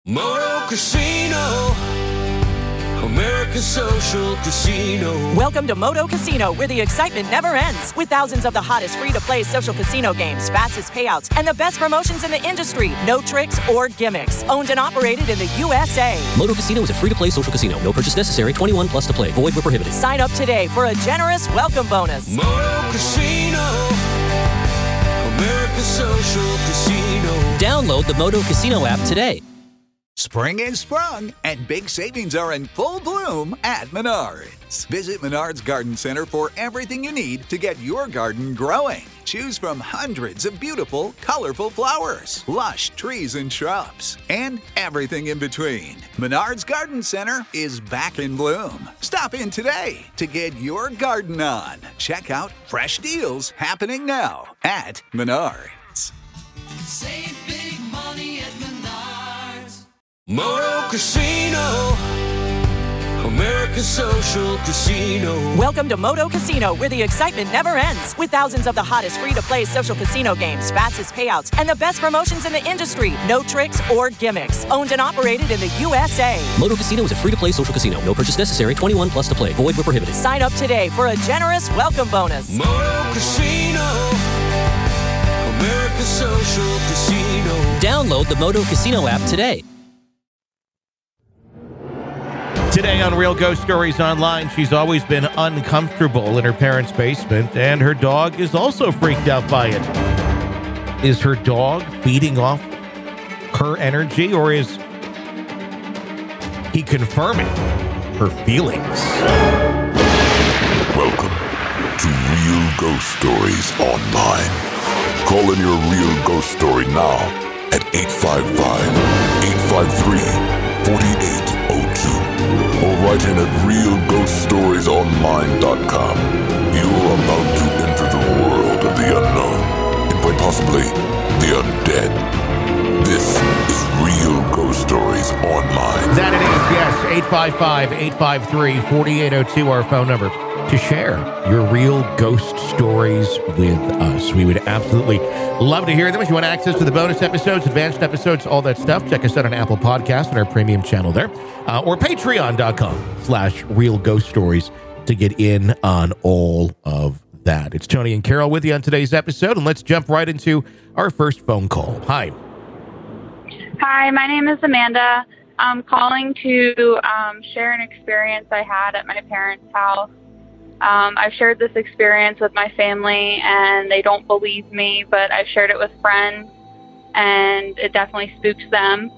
Moto Casino, America's social casino. Welcome to Moto Casino, where the excitement never ends. With thousands of the hottest free-to-play social casino games, fastest payouts, and the best promotions in the industry. No tricks or gimmicks. Owned and operated in the USA. Moto Casino is a free-to-play social casino. No purchase necessary. 21 plus to play. Void where prohibited. Sign up today for a generous welcome bonus. Moto Casino, America's social casino. Download the Moto Casino app today. Spring is sprung, and big savings are in full bloom at Menards. Visit Menards Garden Center for everything you need to get your garden growing. Choose from hundreds of beautiful, colorful flowers, lush trees and shrubs, and everything in between. Menards Garden Center is back in bloom. Stop in today to get your garden on. Check out fresh deals happening now at Menards. Save big money at Menards. Moto Casino, America's social casino. Welcome to Moto Casino, where the excitement never ends. With thousands of the hottest free-to-play social casino games, fastest payouts, and the best promotions in the industry. No tricks or gimmicks. Owned and operated in the USA. Moto Casino is a free-to-play social casino. No purchase necessary. 21 plus to play. Void where prohibited. Sign up today for a generous welcome bonus. Moto Casino, America's social casino. Download the Moto Casino app today. Today on Real Ghost Stories Online, she's always been uncomfortable in her parents' basement, and her dog is also freaked out by it. Is her dog feeding off her energy, or is he confirming her feelings? Welcome to Real Ghost Stories Online. Call in your real ghost story now at 855-853-4802. Or write in at realghoststoriesonline.com. You're about to enter the world of the unknown, and quite possibly the undead. This is Real Ghost Stories Online. That it is, yes. 855-853-4802, our phone number, to share your real ghost stories with us. We would absolutely love to hear them. If you want access to the bonus episodes, advanced episodes, all that stuff, check us out on Apple Podcasts and our premium channel there, or patreon.com/Real Ghost Stories to get in on all of that. It's Tony and Carol with you on today's episode, and let's jump right into our first phone call. Hi. Hi, my name is Amanda. I'm calling to share an experience I had at my parents' house. I've shared this experience with my family, and they don't believe me, but I've shared it with friends, and it definitely spooks them.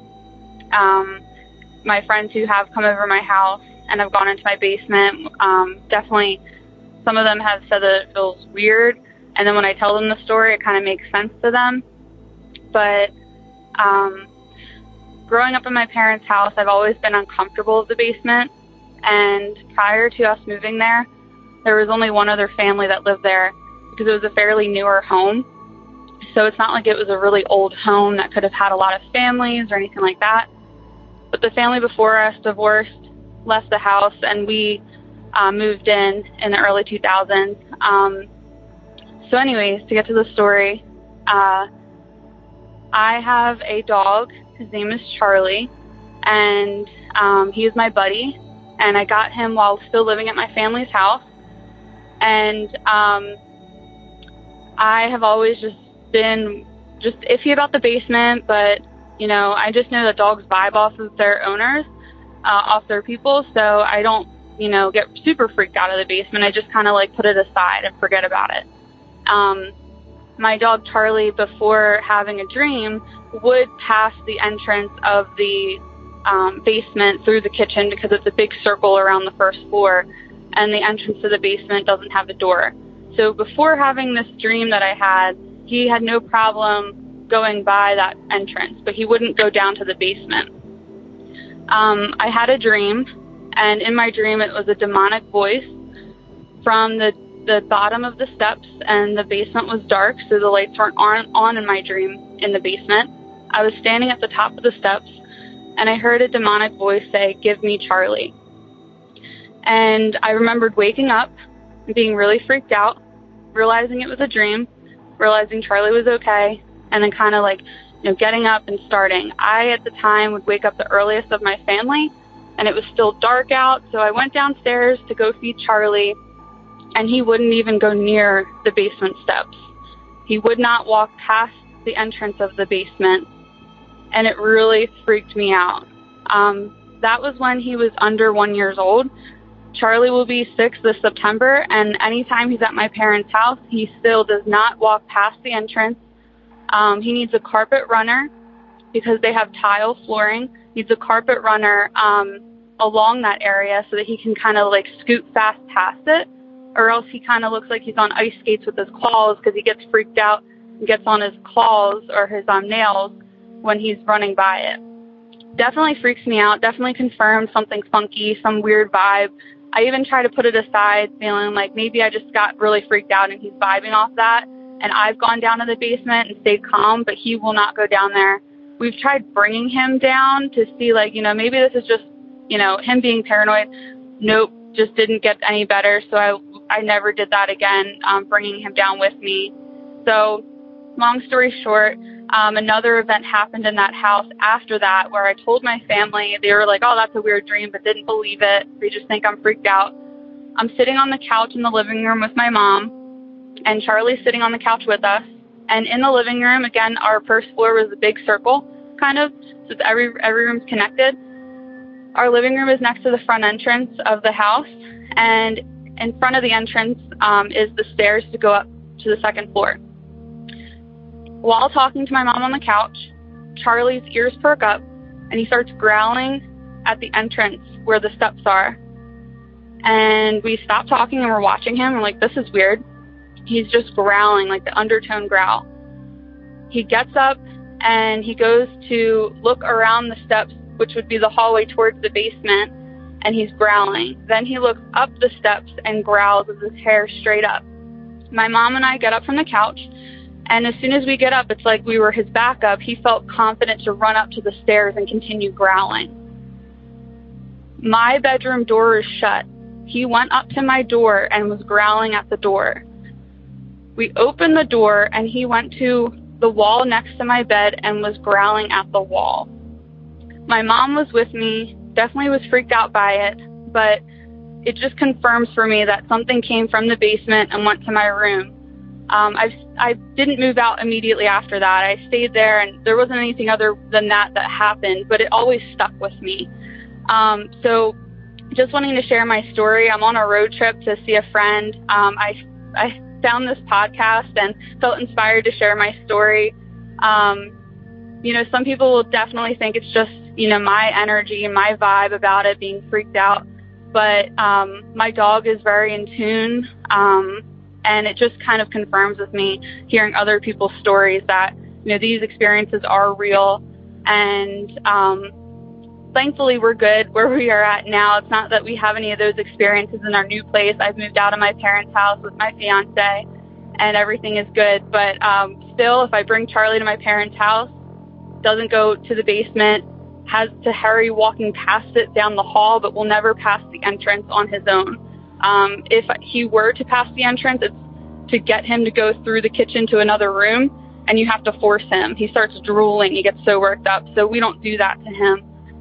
My friends who have come over my house and have gone into my basement, definitely some of them have said that it feels weird, and then when I tell them the story, it kind of makes sense to them. But growing up in my parents' house, I've always been uncomfortable with the basement, and prior to us moving there was only one other family that lived there because it was a fairly newer home. So it's not like it was a really old home that could have had a lot of families or anything like that. But the family before us divorced, left the house, and we moved in the early 2000s. So anyways, to get to the story, I have a dog. His name is Charlie, and he is my buddy. And I got him while still living at my family's house. And I have always just been iffy about the basement, but, you know, I just know that dogs vibe off of their owners, off their people, so I don't, you know, get super freaked out of the basement. I just kind of, like, put it aside and forget about it. My dog Charlie, before having a dream, would pass the entrance of the basement through the kitchen because it's a big circle around the first floor, and the entrance to the basement doesn't have a door. So before having this dream that I had, he had no problem going by that entrance, but he wouldn't go down to the basement. I had a dream, and in my dream it was a demonic voice from the bottom of the steps, and the basement was dark, so the lights weren't on in my dream in the basement. I was standing at the top of the steps, and I heard a demonic voice say, "Give me Charlie." And I remembered waking up and being really freaked out, realizing it was a dream, realizing Charlie was okay, and then kind of like getting up and starting. I, at the time, would wake up the earliest of my family, and it was still dark out, so I went downstairs to go feed Charlie, and he wouldn't even go near the basement steps. He would not walk past the entrance of the basement, and it really freaked me out. That was when he was under 1 year old. Charlie will be 6 this September, and anytime he's at my parents' house, he still does not walk past the entrance. He needs a carpet runner because they have tile flooring. Needs a carpet runner along that area so that he can kind of like scoot fast past it, or else he kind of looks like he's on ice skates with his claws because he gets freaked out and gets on his claws or his nails when he's running by it. Definitely freaks me out. Definitely confirms something funky, some weird vibe. I even try to put it aside, feeling like maybe I just got really freaked out and he's vibing off that. And I've gone down to the basement and stayed calm, but he will not go down there. We've tried bringing him down to see, like, maybe this is just, him being paranoid. Nope, just didn't get any better. So I never did that again, bringing him down with me. So long story short, another event happened in that house after that where I told my family. They were like, oh, that's a weird dream, but didn't believe it. They just think I'm freaked out. I'm sitting on the couch in the living room with my mom, and Charlie's sitting on the couch with us. And in the living room, again, our first floor was a big circle, kind of, so every room's connected. Our living room is next to the front entrance of the house, and in front of the entrance is the stairs to go up to the second floor. While talking to my mom on the couch, Charlie's ears perk up, and he starts growling at the entrance where the steps are. And we stop talking, and we're watching him. We're like, this is weird. He's just growling, like the undertone growl. He gets up, and he goes to look around the steps, which would be the hallway towards the basement, and he's growling. Then he looks up the steps and growls with his hair straight up. My mom and I get up from the couch, and as soon as we get up, it's like we were his backup. He felt confident to run up to the stairs and continue growling. My bedroom door is shut. He went up to my door and was growling at the door. We opened the door, and he went to the wall next to my bed and was growling at the wall. My mom was with me, definitely was freaked out by it, but it just confirms for me that something came from the basement and went to my room. I didn't move out immediately after that. I stayed there, and there wasn't anything other than that happened, but it always stuck with me. So just wanting to share my story. I'm on a road trip to see a friend. I found this podcast and felt inspired to share my story. Some people will definitely think it's just, my energy and my vibe about it, being freaked out. But my dog is very in tune. And it just kind of confirms with me hearing other people's stories that, these experiences are real. And thankfully, we're good where we are at now. It's not that we have any of those experiences in our new place. I've moved out of my parents' house with my fiance, and everything is good. But still, if I bring Charlie to my parents' house, doesn't go to the basement, has to hurry walking past it down the hall, but will never pass the entrance on his own. If he were to pass the entrance, it's to get him to go through the kitchen to another room, and you have to force him. He starts drooling. He gets so worked up. So we don't do that to him.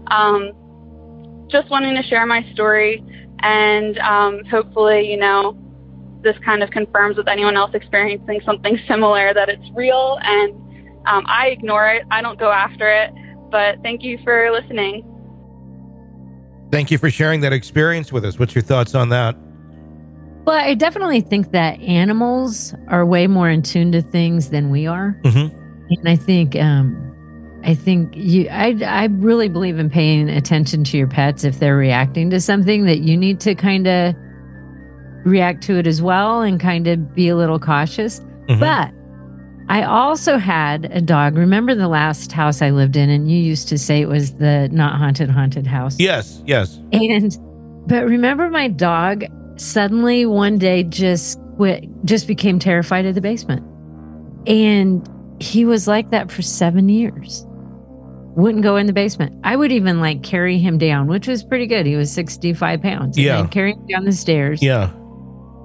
Just wanting to share my story, and hopefully, this kind of confirms with anyone else experiencing something similar that it's real, and I ignore it. I don't go after it, but thank you for listening. Thank you for sharing that experience with us. What's your thoughts on that? Well, I definitely think that animals are way more in tune to things than we are. Mm-hmm. And I think I really believe in paying attention to your pets. If they're reacting to something, that you need to kind of react to it as well and kind of be a little cautious. Mm-hmm. But I also had a dog. Remember the last house I lived in, and you used to say it was the not haunted house. Yes. But remember my dog suddenly one day just became terrified of the basement. And he was like that for 7 years. Wouldn't go in the basement. I would even carry him down, which was pretty good. He was 65 pounds. Yeah. And I'd carry him down the stairs. Yeah.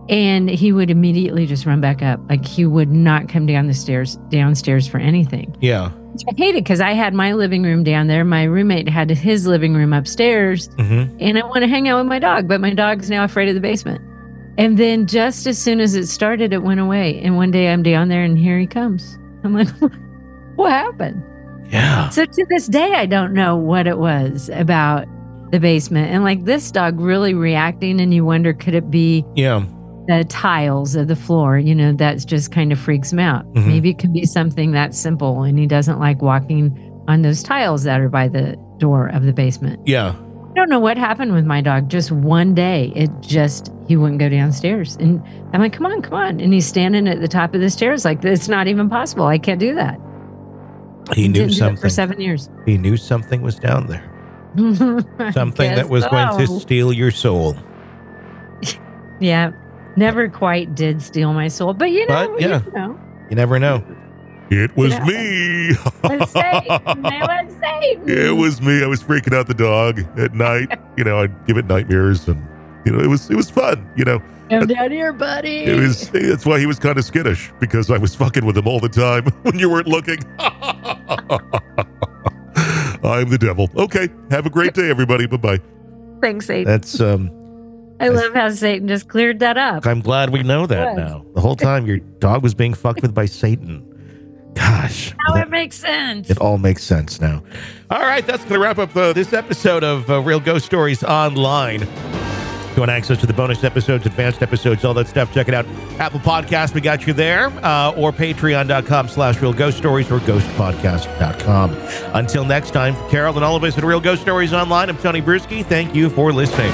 And he would immediately just run back up. Like he would not come downstairs for anything. Yeah. I hate it because I had my living room down there. My roommate had his living room upstairs. And I want to hang out with my dog, but my dog's now afraid of the basement. And then just as soon as it started, it went away. And one day I'm down there and here he comes. I'm like, what happened? Yeah. So to this day, I don't know what it was about the basement. And like this dog really reacting, and you wonder, could it be the tiles of the floor? You know, that's just kind of freaks him out. Maybe it could be something that simple, and he doesn't like walking on those tiles that are by the door of the basement. Yeah. I don't know what happened with my dog. Just one day, he wouldn't go downstairs. And I'm like, come on. And he's standing at the top of the stairs like, it's not even possible. I can't do that. He knew something. For 7 years. He knew something was down there. Something that was going to steal your soul. Yeah. Never quite did steal my soul. But you know. You never know. It was me. It was Satan. It was me. I was freaking out the dog at night. You know, I'd give it nightmares, and you know, it was fun. You know, come down here, buddy. That's why he was kind of skittish, because I was fucking with him all the time when you weren't looking. I'm the devil. Okay, have a great day, everybody. Bye-bye. Thanks, Satan. That's I love how Satan just cleared that up. I'm glad we know that now. The whole time your dog was being fucked with by Satan. Gosh. Now it makes sense. It all makes sense now. All right, that's going to wrap up this episode of Real Ghost Stories Online. If you want access to the bonus episodes, advanced episodes, all that stuff, check it out. Apple Podcast, we got you there, or patreon.com/Real Ghost Stories or ghostpodcast.com. Until next time, for Carol and all of us at Real Ghost Stories Online, I'm Tony Bruschi. Thank you for listening.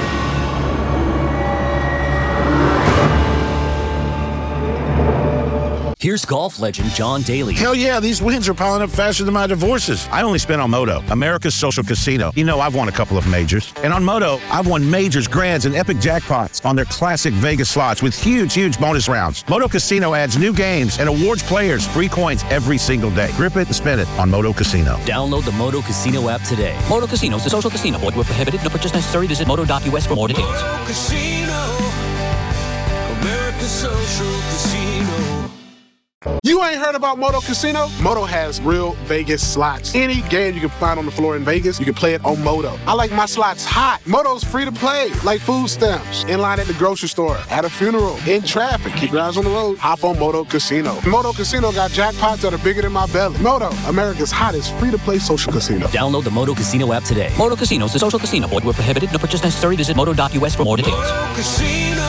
Here's golf legend John Daly. Hell yeah, these wins are piling up faster than my divorces. I only spent on Moto, America's social casino. You know, I've won a couple of majors. And on Moto, I've won majors, grands, and epic jackpots on their classic Vegas slots with huge bonus rounds. Moto Casino adds new games and awards players free coins every single day. Grip it and spin it on Moto Casino. Download the Moto Casino app today. Moto Casino is a social casino. Void where prohibited. No purchase necessary. Visit moto.us for more details. Moto Casino, America's social casino. You ain't heard about Moto Casino? Moto has real Vegas slots. Any game you can find on the floor in Vegas, you can play it on Moto. I like my slots hot. Moto's free to play, like food stamps, in line at the grocery store, at a funeral, in traffic. Keep your eyes on the road. Hop on Moto Casino. Moto Casino got jackpots that are bigger than my belly. Moto, America's hottest free-to-play social casino. Download the Moto Casino app today. Moto Casino is a social casino. Void where prohibited. No purchase necessary. Visit moto.us for more details. Moto Casino,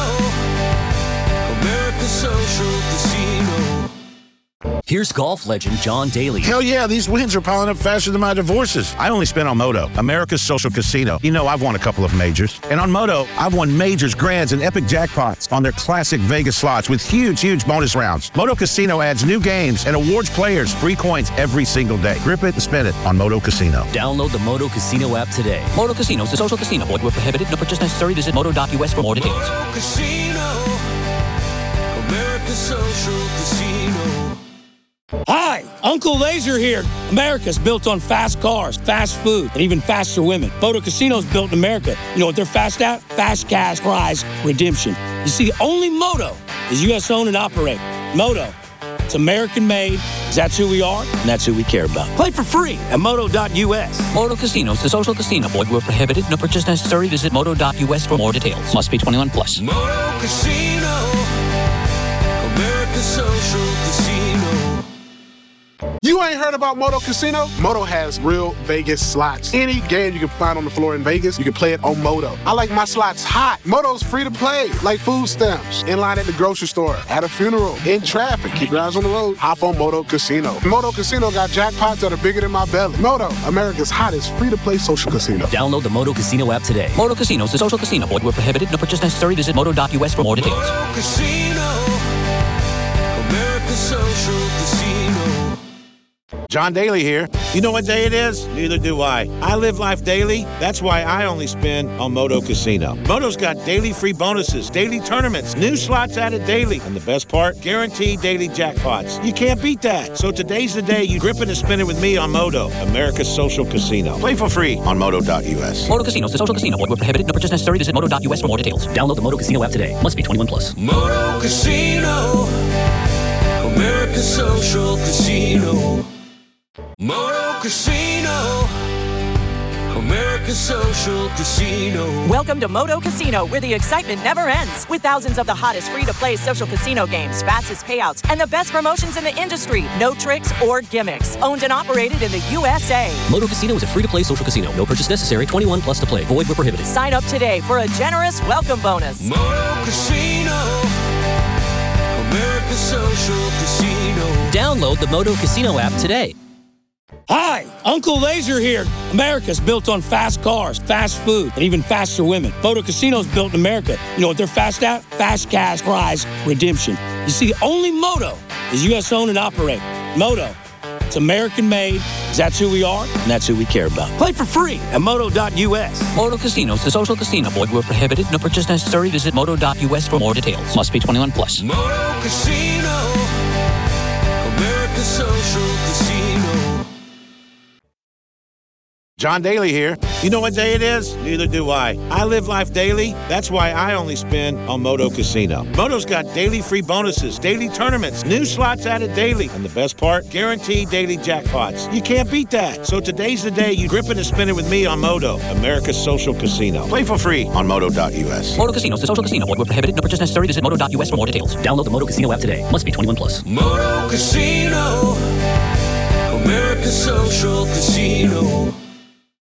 America's social casino. Here's golf legend John Daly. Hell yeah, these wins are piling up faster than my divorces. I only spent on Moto, America's social casino. You know, I've won a couple of majors. And on Moto, I've won majors, grands, and epic jackpots on their classic Vegas slots with huge bonus rounds. Moto Casino adds new games and awards players free coins every single day. Grip it and spin it on Moto Casino. Download the Moto Casino app today. Moto Casino is a social casino. Void where prohibited. No purchase necessary. Visit moto.us for more details. Moto Casino, America's social casino. Hi, Uncle Laser here. America's built on fast cars, fast food, and even faster women. Moto Casino's built in America. You know what they're fast at? Fast cash prize redemption. You see, only Moto is U.S. owned and operated. Moto, it's American made, because that's who we are, and that's who we care about. Play for free at moto.us. Moto Casino is a social casino. Void where prohibited. No purchase necessary. Visit moto.us for more details. Must be 21 plus. Moto Casino, America's social casino. You ain't heard about Moto Casino? Moto has real Vegas slots. Any game you can find on the floor in Vegas, you can play it on Moto. I like my slots hot. Moto's free to play, like food stamps, in line at the grocery store, at a funeral, in traffic. Keep your eyes on the road. Hop on Moto Casino. Moto Casino got jackpots that are bigger than my belly. Moto, America's hottest free-to-play social casino. Download the Moto Casino app today. Moto Casino is a social casino. Void where prohibited. No purchase necessary. Visit moto.us for more details. Moto Casino, America's social casino. John Daly here. You know what day it is? Neither do I. I live life daily. That's why I only spin on Moto Casino. Moto's got daily free bonuses, daily tournaments, new slots added daily, and the best part, guaranteed daily jackpots. You can't beat that. So today's the day you grip it and spin it with me on Moto, America's social casino. Play for free on Moto.us. Moto Casinos, the social casino. Void where prohibited. No purchase necessary. Visit Moto.us for more details. Download the Moto Casino app today. Must be 21 plus. Moto Casino, America's social casino. Moto Casino, America's social casino. Welcome to Moto Casino, where the excitement never ends. With thousands of the hottest free-to-play social casino games, fastest payouts, and the best promotions in the industry. No tricks or gimmicks. Owned and operated in the USA. Moto Casino is a free-to-play social casino. No purchase necessary. 21 plus to play. Void where prohibited. Sign up today for a generous welcome bonus. Moto Casino, America's social casino. Download the Moto Casino app today. Hi, Uncle Laser here. America's built on fast cars, fast food, and even faster women. Moto Casino's built in America. You know what they're fast at? Fast cash prize redemption. You see, only Moto is U.S. owned and operated. Moto, it's American made. That's who we are, and that's who we care about. Play for free at Moto.us. Moto Casinos, the social casino. Void where prohibited. No purchase necessary. Visit Moto.us for more details. Must be 21 plus. Moto Casino, America's social casino. John Daly here. You know what day it is? Neither do I. I live life daily. That's why I only spin on Moto Casino. Moto's got daily free bonuses, daily tournaments, new slots added daily, and the best part, guaranteed daily jackpots. You can't beat that. So today's the day you grip it and spin it with me on Moto, America's social casino. Play for free on Moto.us. Moto Casinos, the social casino. Void where prohibited. No purchase necessary. Visit Moto.us for more details. Download the Moto Casino app today. Must be 21 plus. Moto Casino, America's social casino.